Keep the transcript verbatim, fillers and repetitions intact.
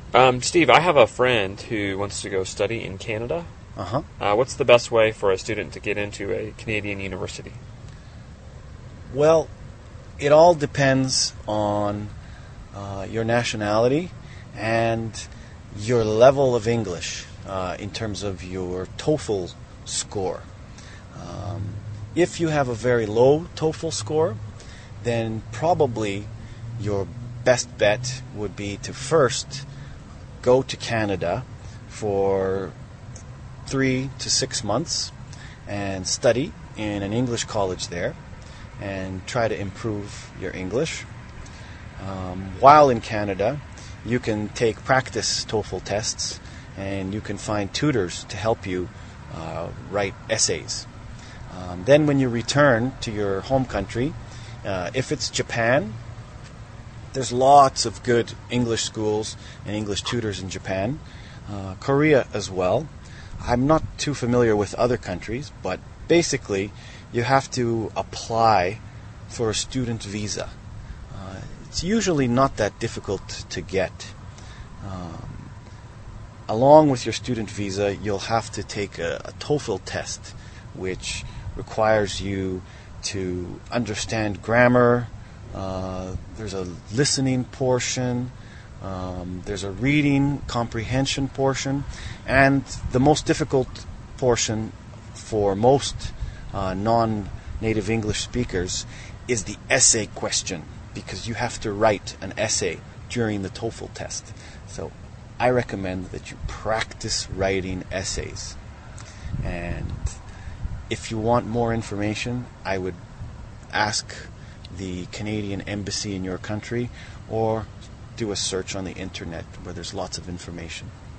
Um, Steve, I have a friend who wants to go study in Canada. Uh-huh. Uh, what's the best way for a student to get into a Canadian university? Well, it all depends on uh, your nationality and your level of English uh, in terms of your TOEFL score. Um, if you have a very low TOEFL score, then probably your best bet would be to first go to Canada for three to six months and study in an English college there and try to improve your English. Um, while in Canada, you can take practice TOEFL tests and you can find tutors to help you uh, write essays. Um, then when you return to your home country, uh, if it's Japan, there's lots of good English schools and English tutors in Japan. Uh, Korea as well. I'm not too familiar with other countries, but basically you have to apply for a student visa. Uh, it's usually not that difficult to get. Um, along with your student visa, you'll have to take a, a TOEFL test, which requires you to understand grammar. Uh, there's a listening portion. Um, there's a reading comprehension portion, and the most difficult portion for most uh, non-native English speakers is the essay question, because you have to write an essay during the TOEFL test. So I recommend that you practice writing essays. And if you want more information, I would ask the Canadian Embassy in your country or do a search on the internet where there's lots of information.